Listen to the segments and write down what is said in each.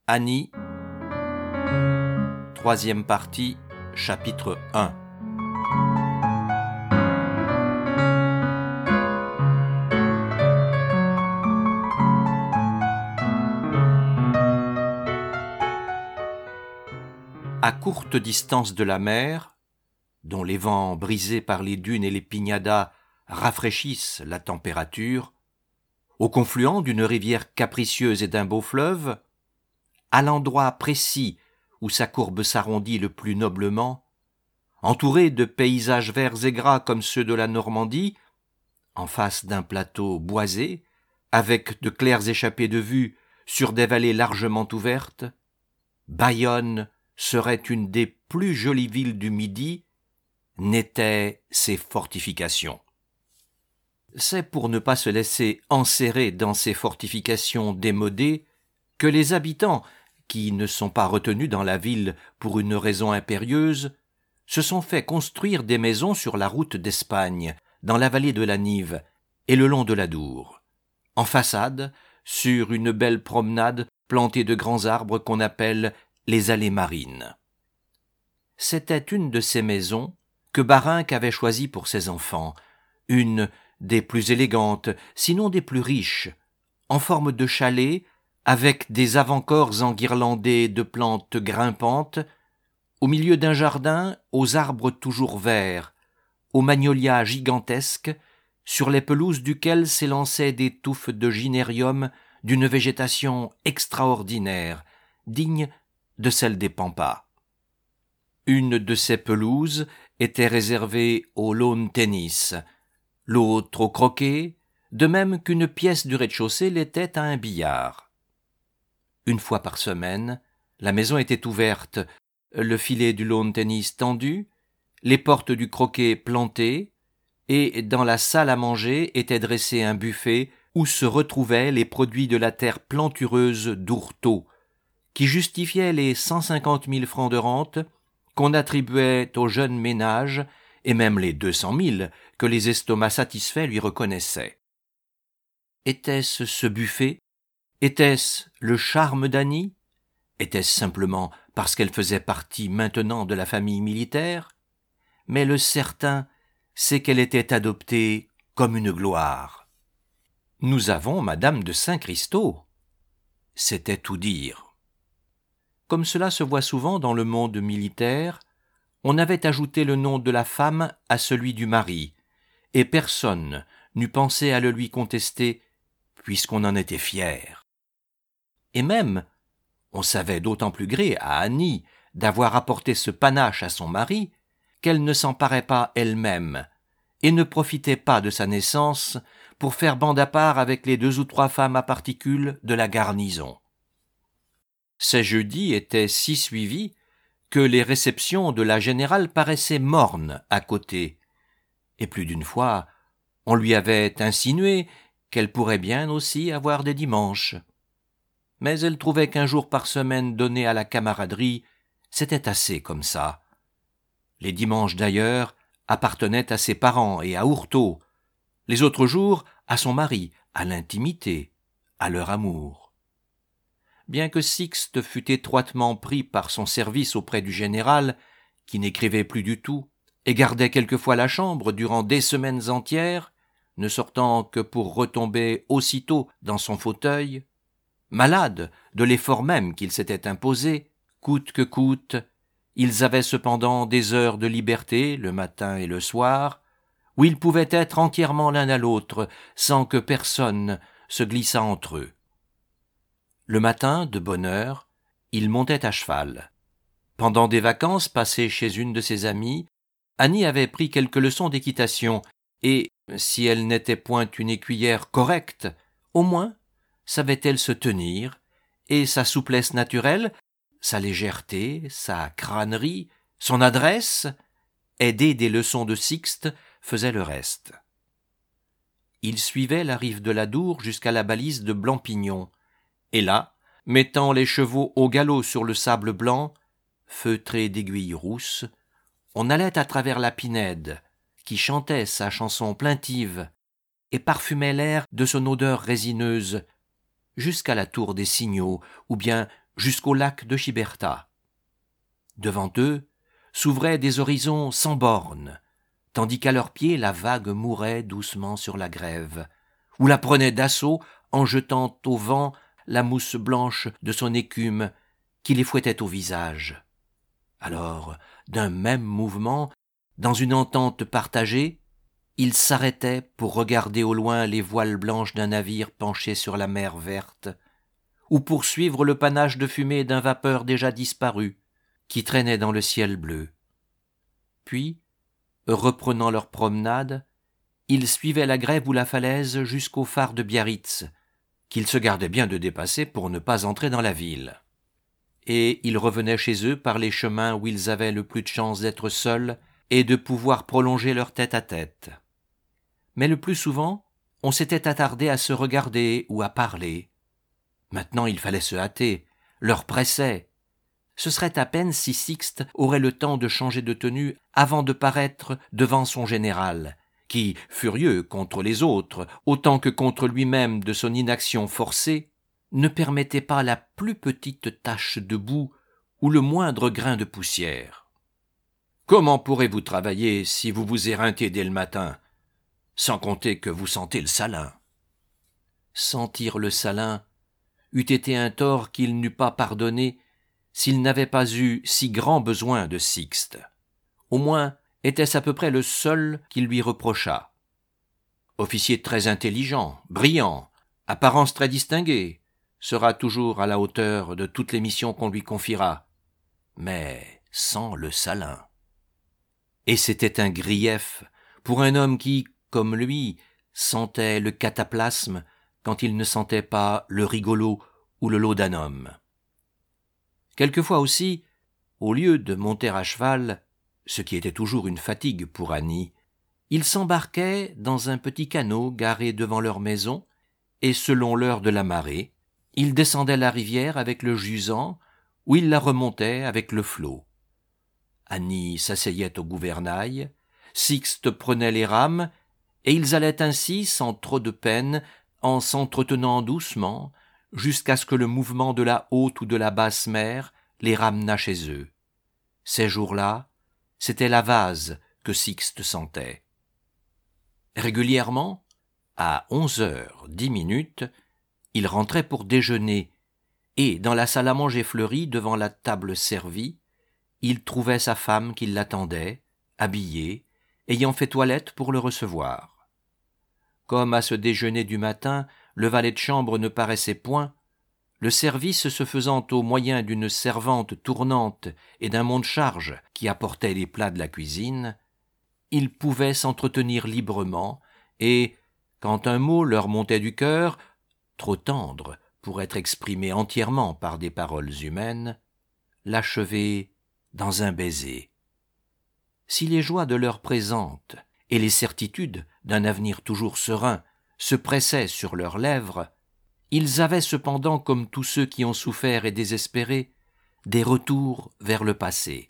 Annie, troisième partie, chapitre 1. À courte distance de la mer, dont les vents brisés par les dunes et les piñadas rafraîchissent la température, au confluent d'une rivière capricieuse et d'un beau fleuve, à l'endroit précis où sa courbe s'arrondit le plus noblement, entouré de paysages verts et gras comme ceux de la Normandie, en face d'un plateau boisé, avec de claires échappées de vue sur des vallées largement ouvertes, Bayonne serait une des plus jolies villes du Midi, n'étaient ses fortifications. C'est pour ne pas se laisser enserrer dans ces fortifications démodées que les habitants, qui ne sont pas retenus dans la ville pour une raison impérieuse, se sont fait construire des maisons sur la route d'Espagne, dans la vallée de la Nive et le long de l'Adour, en façade, sur une belle promenade plantée de grands arbres qu'on appelle les allées marines. C'était une de ces maisons que Barinck avait choisie pour ses enfants, une des plus élégantes, sinon des plus riches, en forme de chalet, avec des avant-corps enguirlandés de plantes grimpantes, au milieu d'un jardin aux arbres toujours verts, aux magnolias gigantesques, sur les pelouses duquel s'élançaient des touffes de gynérium d'une végétation extraordinaire, digne de celle des pampas. Une de ces pelouses était réservée au lawn tennis, l'autre au croquet, de même qu'une pièce du rez-de-chaussée l'était à un billard. Une fois par semaine, la maison était ouverte, le filet du lawn tennis tendu, les portes du croquet plantées, et dans la salle à manger était dressé un buffet où se retrouvaient les produits de la terre plantureuse d'Ourtaux, qui justifiaient les 150 000 francs de rente qu'on attribuait aux jeunes ménages et même les 200 000 que les estomacs satisfaits lui reconnaissaient. Était-ce ce buffet? Était-ce le charme d'Annie? Était-ce simplement parce qu'elle faisait partie maintenant de la famille militaire? Mais le certain, c'est qu'elle était adoptée comme une gloire. « Nous avons Madame de Saint-Christaux », c'était tout dire. Comme cela se voit souvent dans le monde militaire, on avait ajouté le nom de la femme à celui du mari, et personne n'eût pensé à le lui contester, puisqu'on en était fier. Et même, on savait d'autant plus gré à Annie d'avoir apporté ce panache à son mari, qu'elle ne s'en parait pas elle-même, et ne profitait pas de sa naissance pour faire bande à part avec les 2 ou 3 femmes à particules de la garnison. Ces jeudis étaient si suivis que les réceptions de la générale paraissaient mornes à côté, et plus d'une fois, on lui avait insinué qu'elle pourrait bien aussi avoir des dimanches. Mais elle trouvait qu'1 jour par semaine donné à la camaraderie, c'était assez comme ça. Les dimanches d'ailleurs appartenaient à ses parents et à Ourtaux, les autres jours à son mari, à l'intimité, à leur amour. Bien que Sixte fût étroitement pris par son service auprès du général, qui n'écrivait plus du tout, et gardait quelquefois la chambre durant des semaines entières, ne sortant que pour retomber aussitôt dans son fauteuil, malade de l'effort même qu'il s'était imposé, coûte que coûte, ils avaient cependant des heures de liberté, le matin et le soir, où ils pouvaient être entièrement l'un à l'autre, sans que personne se glissât entre eux. Le matin, de bonne heure, il montait à cheval. Pendant des vacances passées chez une de ses amies, Annie avait pris quelques leçons d'équitation et, si elle n'était point une écuyère correcte, au moins savait-elle se tenir, et sa souplesse naturelle, sa légèreté, sa crânerie, son adresse, aidée des leçons de Sixte, faisaient le reste. Il suivait la rive de l'Adour jusqu'à la balise de Blampignon, et là, mettant les chevaux au galop sur le sable blanc, feutré d'aiguilles rousses, on allait à travers la Pinède, qui chantait sa chanson plaintive et parfumait l'air de son odeur résineuse, jusqu'à la tour des Signaux, ou bien jusqu'au lac de Giberta. Devant eux s'ouvraient des horizons sans bornes, tandis qu'à leurs pieds la vague mourait doucement sur la grève, ou la prenait d'assaut en jetant au vent la mousse blanche de son écume qui les fouettait au visage. Alors, d'un même mouvement, dans une entente partagée, ils s'arrêtaient pour regarder au loin les voiles blanches d'un navire penché sur la mer verte, ou pour suivre le panache de fumée d'un vapeur déjà disparu, qui traînait dans le ciel bleu. Puis, reprenant leur promenade, ils suivaient la grève ou la falaise jusqu'au phare de Biarritz, qu'ils se gardaient bien de dépasser pour ne pas entrer dans la ville. Et ils revenaient chez eux par les chemins où ils avaient le plus de chance d'être seuls et de pouvoir prolonger leur tête-à-tête. Mais le plus souvent, on s'était attardé à se regarder ou à parler. Maintenant il fallait se hâter, l'heure pressait. Ce serait à peine si Sixte aurait le temps de changer de tenue avant de paraître devant son général, qui, furieux contre les autres, autant que contre lui-même de son inaction forcée, ne permettait pas la plus petite tache de boue ou le moindre grain de poussière. « Comment pourrez-vous travailler si vous vous éreintez dès le matin, sans compter que vous sentez le salin ?» Sentir le salin eût été un tort qu'il n'eût pas pardonné s'il n'avait pas eu si grand besoin de Sixte. Au moins, était-ce à peu près le seul qu'il lui reprochât. Officier très intelligent, brillant, apparence très distinguée, sera toujours à la hauteur de toutes les missions qu'on lui confiera, mais sans le salin. Et c'était un grief pour un homme qui, comme lui, sentait le cataplasme quand il ne sentait pas le rigolo ou le laudanum. Quelquefois aussi, au lieu de monter à cheval, ce qui était toujours une fatigue pour Annie, ils s'embarquaient dans un petit canot garé devant leur maison, et selon l'heure de la marée, ils descendaient la rivière avec le jusant, ou ils la remontaient avec le flot. Annie s'asseyait au gouvernail, Sixte prenait les rames, et ils allaient ainsi, sans trop de peine, en s'entretenant doucement, jusqu'à ce que le mouvement de la haute ou de la basse mer les ramenât chez eux. Ces jours-là, c'était la vase que Sixte sentait. Régulièrement, à 11h10, il rentrait pour déjeuner, et dans la salle à manger fleurie, devant la table servie, il trouvait sa femme qui l'attendait, habillée, ayant fait toilette pour le recevoir. Comme à ce déjeuner du matin, le valet de chambre ne paraissait point, le service se faisant au moyen d'une servante tournante et d'un monte-charge qui apportait les plats de la cuisine, ils pouvaient s'entretenir librement et, quand un mot leur montait du cœur, trop tendre pour être exprimé entièrement par des paroles humaines, l'achever dans un baiser. Si les joies de l'heure présente et les certitudes d'un avenir toujours serein se pressaient sur leurs lèvres, ils avaient cependant, comme tous ceux qui ont souffert et désespéré, des retours vers le passé.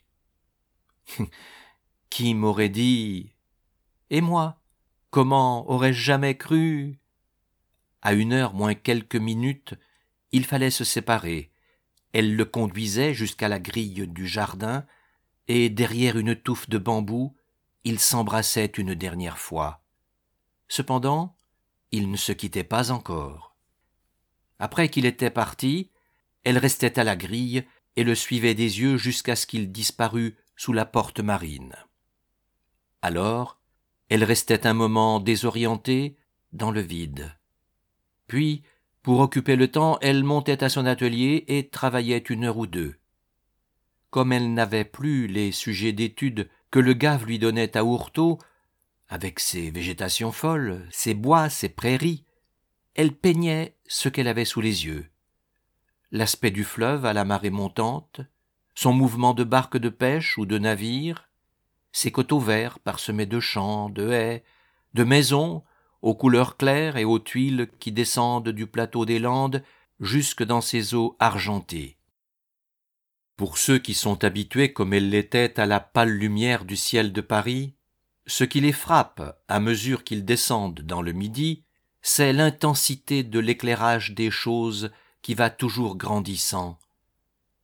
Qui m'aurait dit « Et moi, comment aurais-je jamais cru ?» À 1h moins quelques minutes, il fallait se séparer. Elle le conduisait jusqu'à la grille du jardin, et derrière une touffe de bambou, ils s'embrassaient une dernière fois. Cependant, ils ne se quittaient pas encore. Après qu'il était parti, elle restait à la grille et le suivait des yeux jusqu'à ce qu'il disparût sous la porte marine. Alors, elle restait un moment désorientée, dans le vide. Puis, pour occuper le temps, elle montait à son atelier et travaillait 1 heure ou 2. Comme elle n'avait plus les sujets d'étude que le gave lui donnait à Hourteau, avec ses végétations folles, ses bois, ses prairies, elle peignait ce qu'elle avait sous les yeux. L'aspect du fleuve à la marée montante, son mouvement de barque de pêche ou de navire, ses coteaux verts parsemés de champs, de haies, de maisons aux couleurs claires et aux tuiles qui descendent du plateau des Landes jusque dans ces eaux argentées. Pour ceux qui sont habitués comme elle l'était à la pâle lumière du ciel de Paris, ce qui les frappe à mesure qu'ils descendent dans le Midi, c'est l'intensité de l'éclairage des choses qui va toujours grandissant,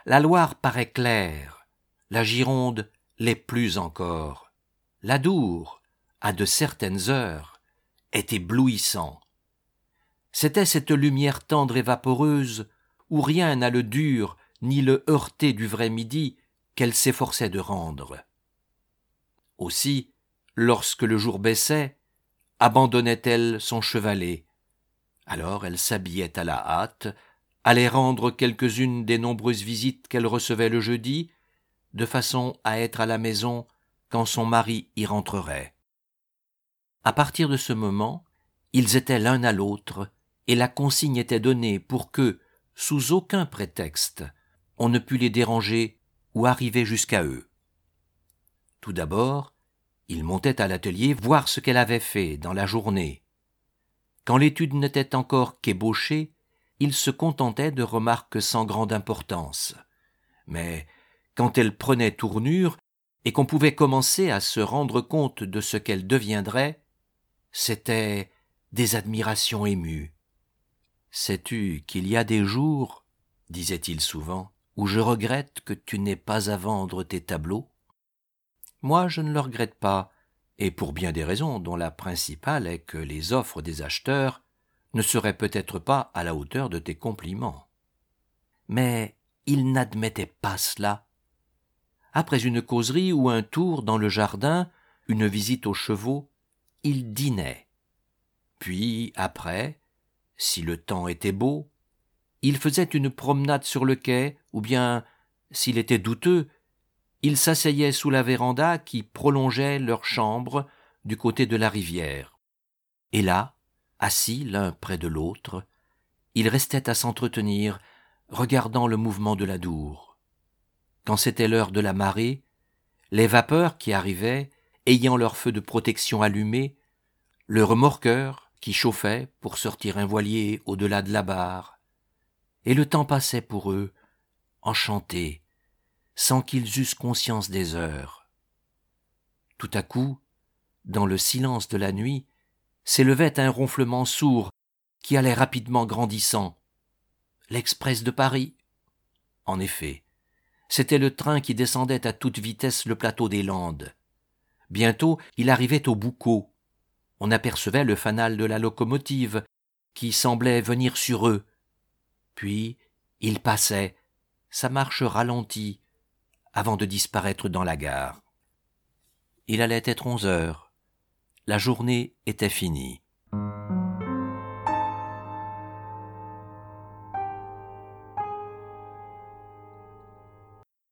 La Loire paraît claire, la Gironde l'est plus encore. L'Adour, à de certaines heures, est éblouissant. C'était cette lumière tendre et vaporeuse où rien n'a le dur ni le heurté du vrai midi qu'elle s'efforçait de rendre. Aussi, lorsque le jour baissait, abandonnait-elle son chevalet. Alors elle s'habillait à la hâte, allait rendre quelques-unes des nombreuses visites qu'elle recevait le jeudi, de façon à être à la maison quand son mari y rentrerait. À partir de ce moment, ils étaient l'un à l'autre, et la consigne était donnée pour que, sous aucun prétexte, on ne pût les déranger ou arriver jusqu'à eux. Tout d'abord, il montait à l'atelier voir ce qu'elle avait fait dans la journée. Quand l'étude n'était encore qu'ébauchée, il se contentait de remarques sans grande importance. Mais quand elle prenait tournure et qu'on pouvait commencer à se rendre compte de ce qu'elle deviendrait, c'étaient des admirations émues. « Sais-tu qu'il y a des jours, disait-il souvent, où je regrette que tu n'aies pas à vendre tes tableaux ? Moi, je ne le regrette pas, et pour bien des raisons, dont la principale est que les offres des acheteurs ne seraient peut-être pas à la hauteur de tes compliments. » Mais il n'admettait pas cela. Après une causerie ou un tour dans le jardin, une visite aux chevaux, il dînait. Puis, après, si le temps était beau, il faisait une promenade sur le quai, ou bien, s'il était douteux, il s'asseyait sous la véranda qui prolongeait leur chambre du côté de la rivière. Et là, assis l'un près de l'autre, ils restaient à s'entretenir, regardant le mouvement de l'Adour. Quand c'était l'heure de la marée, les vapeurs qui arrivaient, ayant leur feu de protection allumé, le remorqueur qui chauffait pour sortir un voilier au-delà de la barre, et le temps passait pour eux, enchantés, sans qu'ils eussent conscience des heures. Tout à coup, dans le silence de la nuit, s'élevait un ronflement sourd qui allait rapidement grandissant. L'Express de Paris. En effet, c'était le train qui descendait à toute vitesse le plateau des Landes. Bientôt, il arrivait au Boucau. On apercevait le fanal de la locomotive qui semblait venir sur eux. Puis, il passait, sa marche ralentie, avant de disparaître dans la gare. Il allait être 11 heures. La journée était finie.